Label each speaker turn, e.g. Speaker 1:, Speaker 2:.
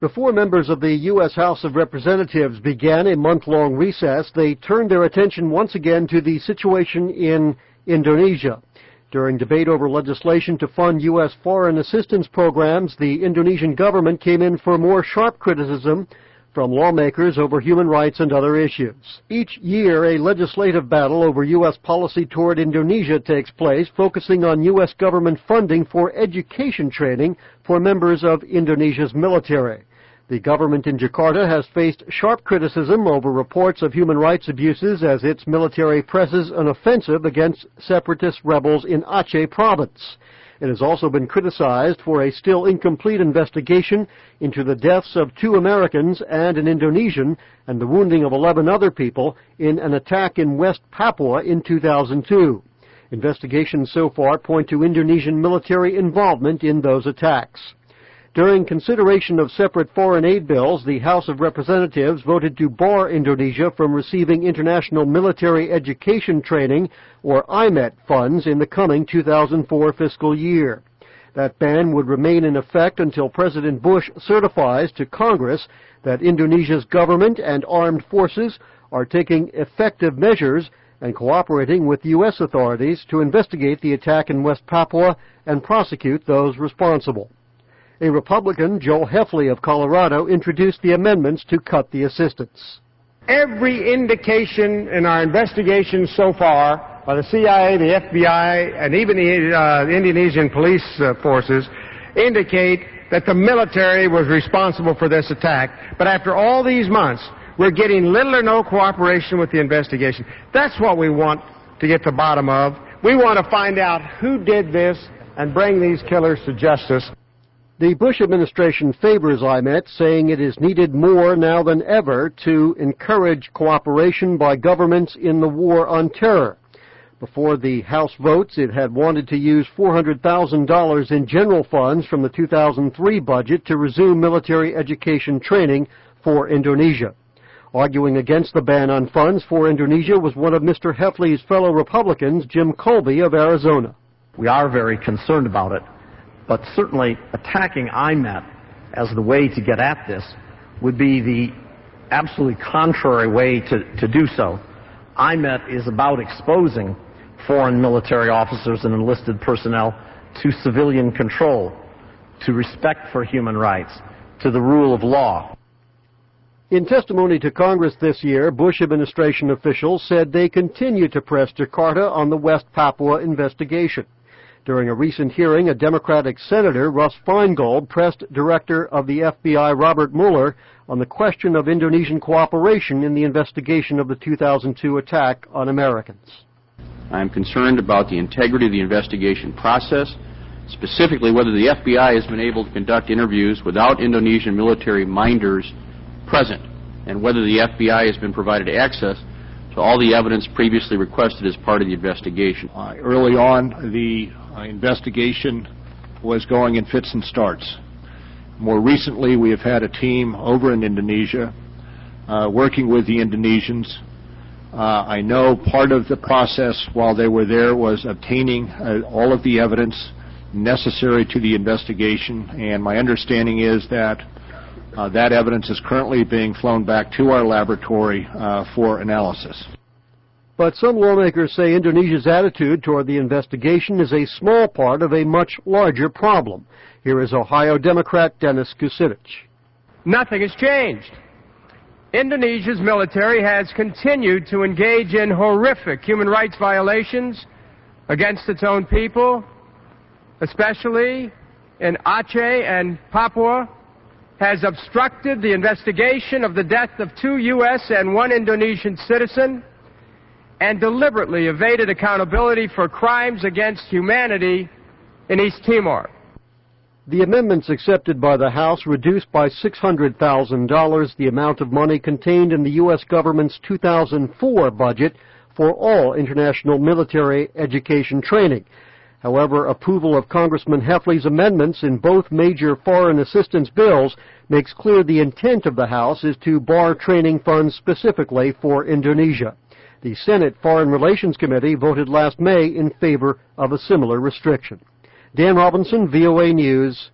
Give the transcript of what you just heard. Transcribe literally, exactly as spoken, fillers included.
Speaker 1: Before members of the U S House of Representatives began a month-long recess, they turned their attention once again to the situation in Indonesia. During debate over legislation to fund U S foreign assistance programs, the Indonesian government came in for more sharp criticism from lawmakers over human rights and other issues. Each year, a legislative battle over U S policy toward Indonesia takes place, focusing on U S government funding for education training for members of Indonesia's military. The government in Jakarta has faced sharp criticism over reports of human rights abuses as its military presses an offensive against separatist rebels in Aceh province. It has also been criticized for a still incomplete investigation into the deaths of two Americans and an Indonesian and the wounding of eleven other people in an attack in West Papua in two thousand two. Investigations so far point to Indonesian military involvement in those attacks. During consideration of separate foreign aid bills, the House of Representatives voted to bar Indonesia from receiving international military education training, or I M E T, funds in the coming two thousand four fiscal year. That ban would remain in effect until President Bush certifies to Congress that Indonesia's government and armed forces are taking effective measures and cooperating with U S authorities to investigate the attack in West Papua and prosecute those responsible. A Republican, Joe Heffley of Colorado, introduced the amendments to cut the assistance.
Speaker 2: Every indication in our investigation so far by the C I A, the F B I, and even the uh, Indonesian police uh, forces indicate that the military was responsible for this attack. But after all these months, we're getting little or no cooperation with the investigation. That's what we want to get to the bottom of. We want to find out who did this and bring these killers to justice.
Speaker 1: The Bush administration favors I M E T, saying it is needed more now than ever to encourage cooperation by governments in the war on terror. Before the House votes, it had wanted to use four hundred thousand dollars in general funds from the two thousand three budget to resume military education training for Indonesia. Arguing against the ban on funds for Indonesia was one of Mister Heffley's fellow Republicans, Jim Colby of Arizona.
Speaker 3: We are very concerned about it. But certainly attacking I M E T as the way to get at this would be the absolutely contrary way to, to do so. I M E T is about exposing foreign military officers and enlisted personnel to civilian control, to respect for human rights, to the rule of law.
Speaker 1: In testimony to Congress this year, Bush administration officials said they continue to press Jakarta on the West Papua investigation. During a recent hearing, a Democratic senator, Russ Feingold, pressed Director of the F B I Robert Mueller on the question of Indonesian cooperation in the investigation of the two thousand two attack on Americans.
Speaker 4: I am concerned about the integrity of the investigation process, specifically whether the F B I has been able to conduct interviews without Indonesian military minders present, and whether the F B I has been provided access to all the evidence previously requested as part of the investigation.
Speaker 5: Uh, early on, the uh, investigation was going in fits and starts. More recently, we have had a team over in Indonesia uh, working with the Indonesians. Uh, I know part of the process while they were there was obtaining uh, all of the evidence necessary to the investigation, and my understanding is that Uh, that evidence is currently being flown back to our laboratory uh, for analysis.
Speaker 1: But some lawmakers say Indonesia's attitude toward the investigation is a small part of a much larger problem. Here is Ohio Democrat Dennis Kucinich.
Speaker 2: Nothing has changed. Indonesia's military has continued to engage in horrific human rights violations against its own people, especially in Aceh and Papua, has obstructed the investigation of the death of two U S and one Indonesian citizen, and deliberately evaded accountability for crimes against humanity in East Timor.
Speaker 1: The amendments accepted by the House reduced by six hundred thousand dollars the amount of money contained in the U S government's two thousand four budget for all international military education training. However, approval of Congressman Heffley's amendments in both major foreign assistance bills makes clear the intent of the House is to bar training funds specifically for Indonesia. The Senate Foreign Relations Committee voted last May in favor of a similar restriction. Dan Robinson, V O A News,